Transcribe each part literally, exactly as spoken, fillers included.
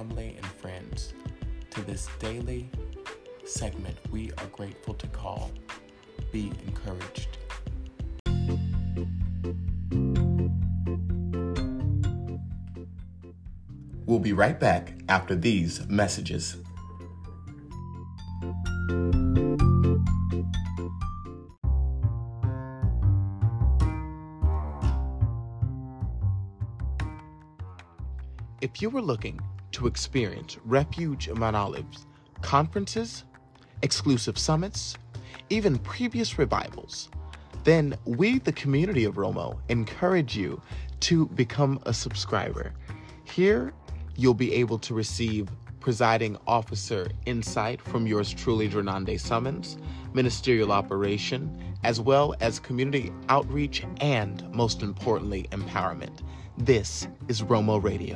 family and friends to this daily segment we are grateful to call Be Encouraged. We'll be right back after these messages. If you were looking to experience Refuge Mount Olive's conferences, exclusive summits, even previous revivals, then we, the community of Romo, encourage you to become a subscriber. Here, you'll be able to receive presiding officer insight from yours truly, Drenande Summons, ministerial operation, as well as community outreach and, most importantly, empowerment. This is Romo Radio.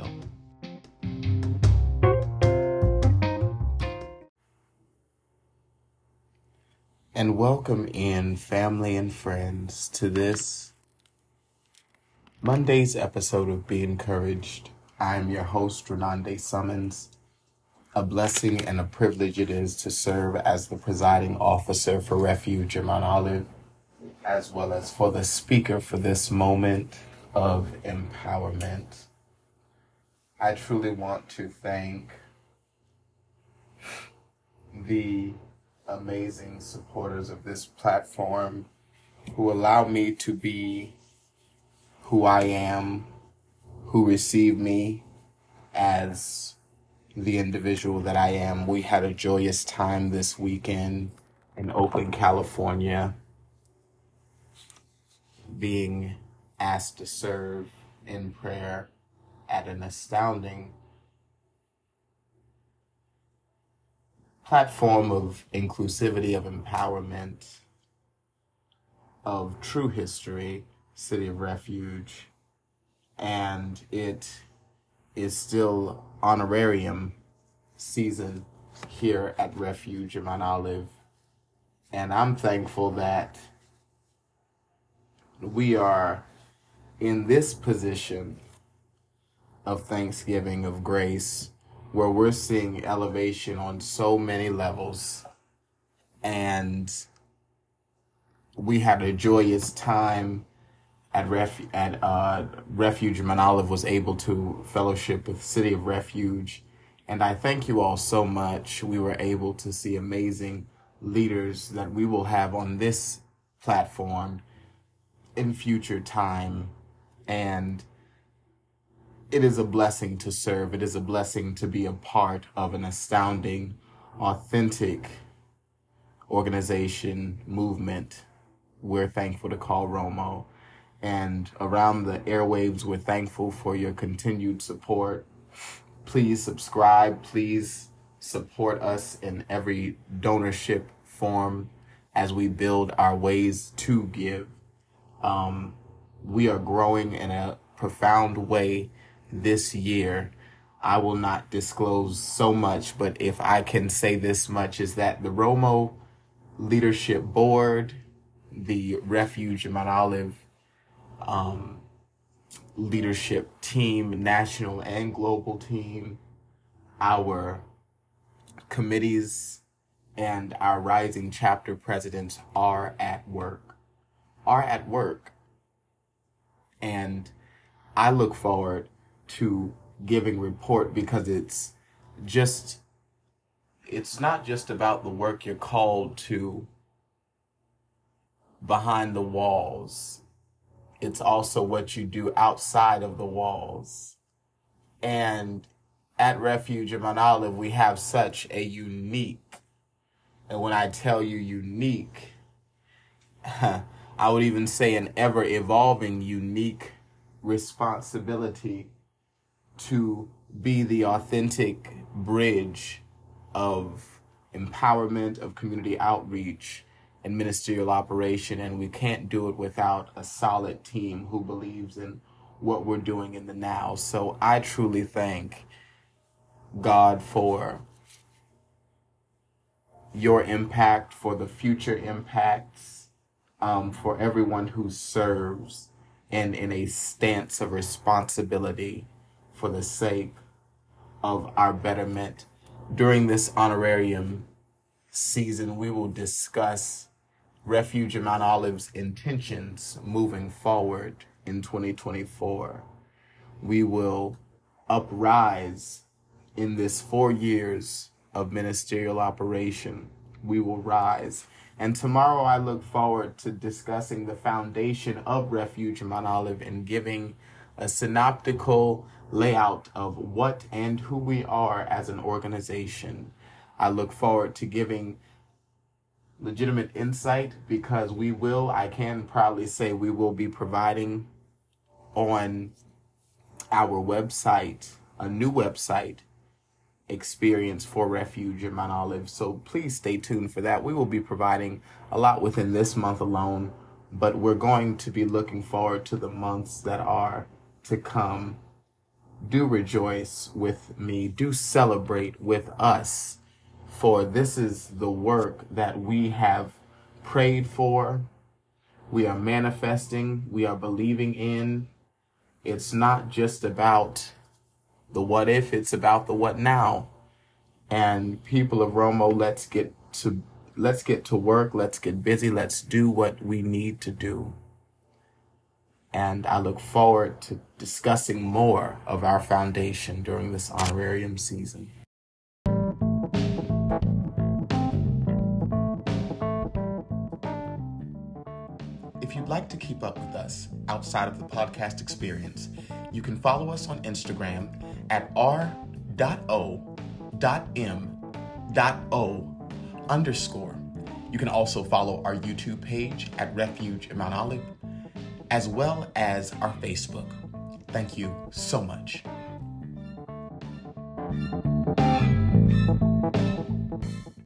And welcome in, family and friends, to this Monday's episode of Be Encouraged. I am your host, Drenande Summons. A blessing and a privilege it is to serve as the presiding officer for Refuge in Mount Olive, as well as for the speaker for this moment of empowerment. I truly want to thank the amazing supporters of this platform who allow me to be who I am, who receive me as the individual that I am. We had a joyous time this weekend in Oakland, California, being asked to serve in prayer at an astounding platform of inclusivity, of empowerment, of true history, City of Refuge. And it is still honorarium season here at Refuge in Mount Olive. And I'm thankful that we are in this position of thanksgiving, of grace, where we're seeing elevation on so many levels. And we had a joyous time at Ref at uh, Refuge Mount Olive, was able to fellowship with City of Refuge. And I thank you all so much. We were able to see amazing leaders that we will have on this platform in future time. And it is a blessing to serve. It is a blessing to be a part of an astounding, authentic organization, movement we're thankful to call Romo. And around the airwaves, we're thankful for your continued support. Please subscribe. Please support us in every donorship form as we build our ways to give. Um, we are growing in a profound way this year. I will not disclose so much, but if I can say this much, is that the Romo Leadership Board, the Refuge in Mount Olive um, leadership team, national and global team, our committees, and our rising chapter presidents are at work, are at work. And I look forward to giving report because it's just, it's not just about the work you're called to behind the walls. It's also what you do outside of the walls. And at Refuge in Mount Olive, we have such a unique, and when I tell you unique, I would even say an ever-evolving unique responsibility to be the authentic bridge of empowerment, of community outreach, and ministerial operation. And we can't do it without a solid team who believes in what we're doing in the now. So I truly thank God for your impact, for the future impacts, um, for everyone who serves and in a stance of responsibility for the sake of our betterment. During this honorarium season, we will discuss Refuge in Mount Olive's intentions moving forward in twenty twenty-four. We will uprise in this four years of ministerial operation. We will rise. And tomorrow I look forward to discussing the foundation of Refuge in Mount Olive and giving a synoptical layout of what and who we are as an organization. I look forward to giving legitimate insight because we will, I can proudly say we will be providing on our website, a new website experience for Refuge in Mount Olive. So please stay tuned for that. We will be providing a lot within this month alone, but we're going to be looking forward to the months that are to come. Do rejoice with me. Do celebrate with us, for this is the work that we have prayed for. We are manifesting. We are believing in. It's not just about the what if, it's about the what now. And people of Romo, let's get to let's get to work, let's get busy, let's do what we need to do. And I look forward to discussing more of our foundation during this honorarium season. If you'd like to keep up with us outside of the podcast experience, you can follow us on Instagram at r dot o dot m dot o underscore. You can also follow our YouTube page at Refuge in Mount Olive, as well as our Facebook. Thank you so much.